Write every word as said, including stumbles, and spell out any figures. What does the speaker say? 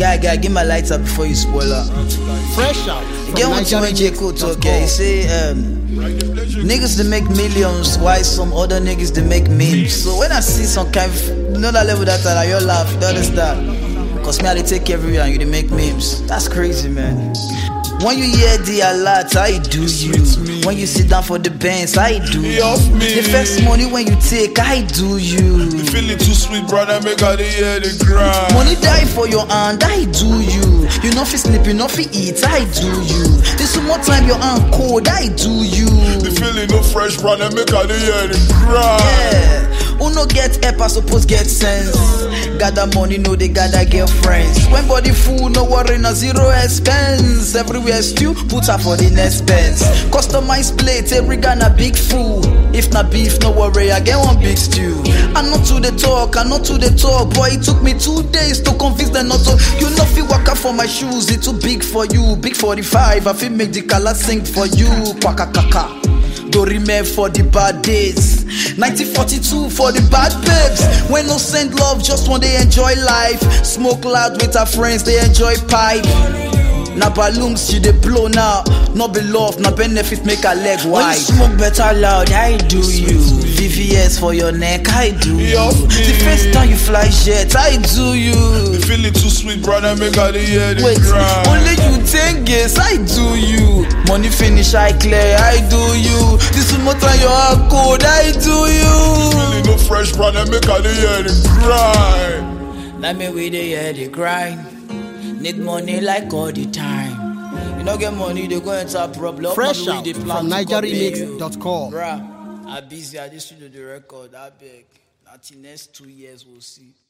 Guy, guy, give my lights up before you spoil up. Fresh out. Get one to when J. Cole talk, yeah. He say, um, niggas they make millions, why some other niggas they make memes. So when I see some kind of, you know that level that I, you laugh, you understand? Cause me, I they take everywhere and you they make memes. That's crazy, man. When you hear the alert, I do you. When you sit down for the bands, I do you. The first money when you take, I do you. You feeling too sweet, brother, make all the hear the grind. Money die for your hand, I do you. You know fi sleep, you know fi eat, I do you. This more time your hand cold, I do you. The feeling no fresh, brother, make all the hear the grind. Yeah, who no get help, I suppose get sense. Gather money, no they gather girlfriends. When body full, no worry, no zero expense. Everywhere stew, put her for the next pence. Customized plate, every guy na big fool. If na beef, no worry, I get one big stew. I'm not to the talk, I'm not to the talk. Boy, it took me two days to convince them not to. You know fi waka for my shoes, it too big for you. Big forty-five, I fi make the color sing for you. Kwaka kaka. Dorime for the bad days, nineteen forty-two for the bad babes. When no send love, just when they enjoy life. Smoke loud with her friends, they enjoy pipe. Na balloons you they blow now, no be love, na benefit make a leg wide. When you smoke better loud, I do you. V V S for your neck, I do you. The first time you fly jet, I do you. You feeling too sweet, brother, make all the hear the Wait, grind. only you ten guess, I do you. Money finish, I clear, I do you. This is more than your heart code, I do you. You feeling no fresh, brother, make all the hear the grind. Let me with the hear the grind. Need money like all the time. You don't get money, they go into a problem. Fresh Money out they plan from to niger come remix pay you. dot com. Bruh, I'm busy, I just do the record, I beg. Not the next two years we'll see.